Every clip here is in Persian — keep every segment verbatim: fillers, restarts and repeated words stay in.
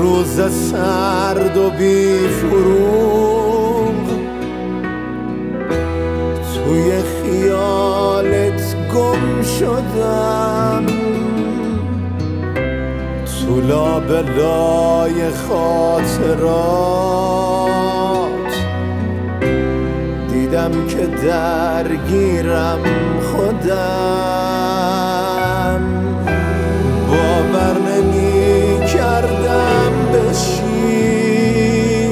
روز سرد و بی فروغ توی خیالت گم شدم، تو لابلای خاطرات دیدم که درگیرم خودم. باور نمی کردم بشی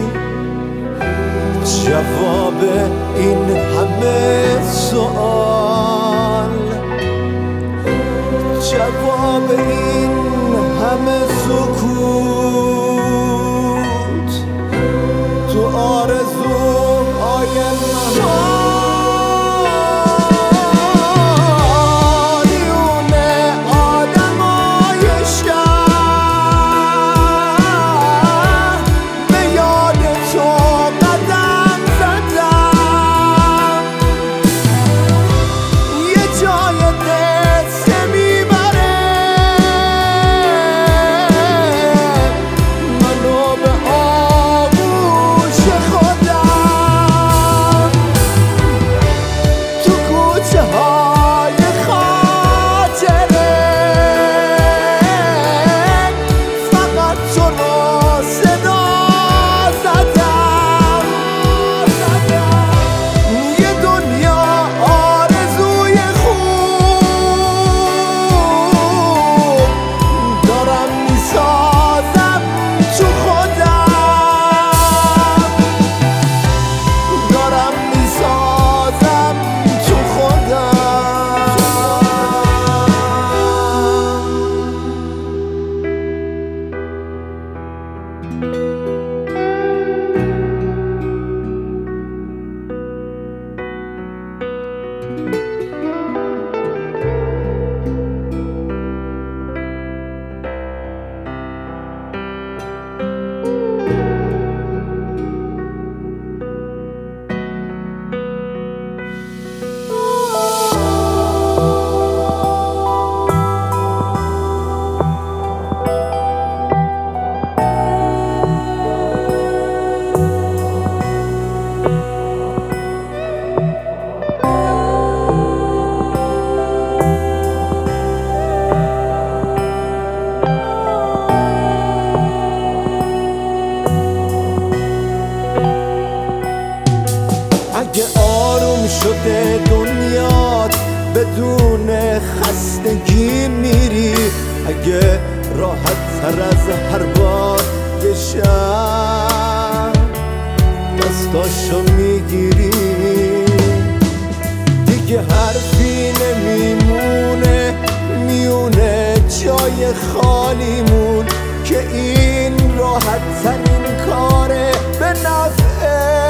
جواب این همه سوال، جواب این همه سکوت تو آرزوهای من. اگه آروم شده دنیات بدون خستگی میری، اگه راحت تر از هر بار یه شب دستاشو میگیری، دیگه حرفی نمیمونه میونه جای خالیمون که این راحت ترین کاره به نفعه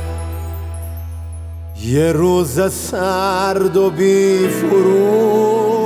یه روز سرد و بی فروغ